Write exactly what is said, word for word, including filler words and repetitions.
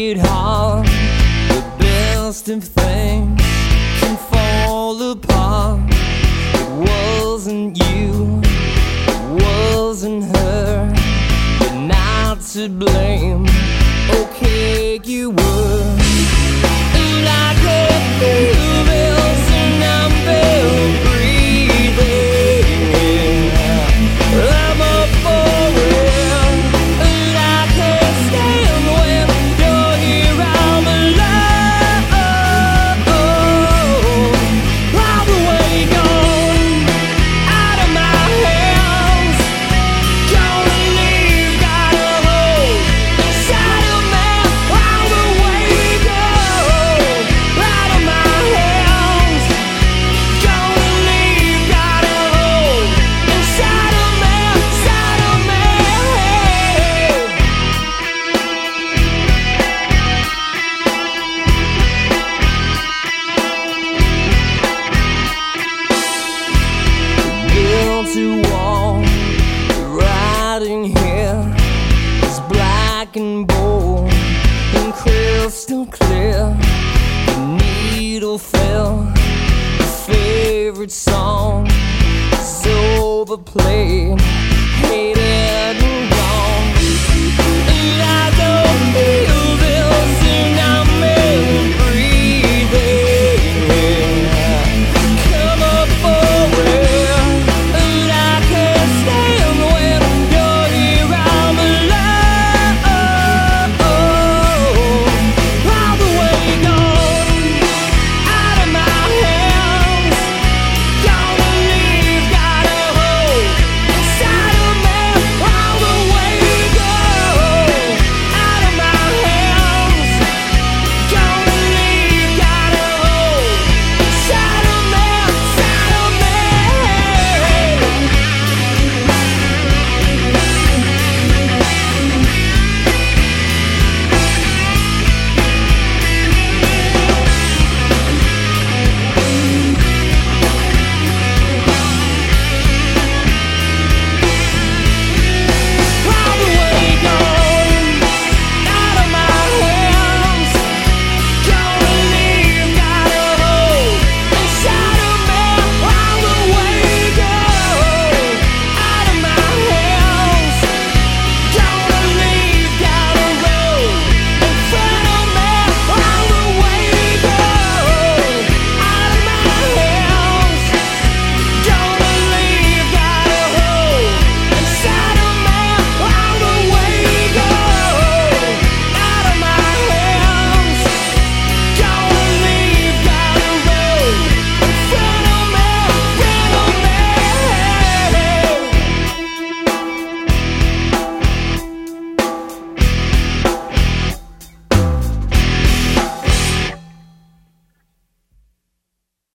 sweetheart, the best of things can fall apart. It wasn't you, it wasn't her. You're not to blame. Okay, you were. And I could feel this, and I'm still breathing. I'm up for it, and I can't stand when you're here. I'm alone, all the way gone, out of my hands. Gonna leave, gotta hold inside of me. All the way gone, out of my hands. Gonna leave, gotta hold inside of me, inside of me. Guilty wall, writing here is black and bold and crystal clear. The needle fell, the favorite song is overplayed.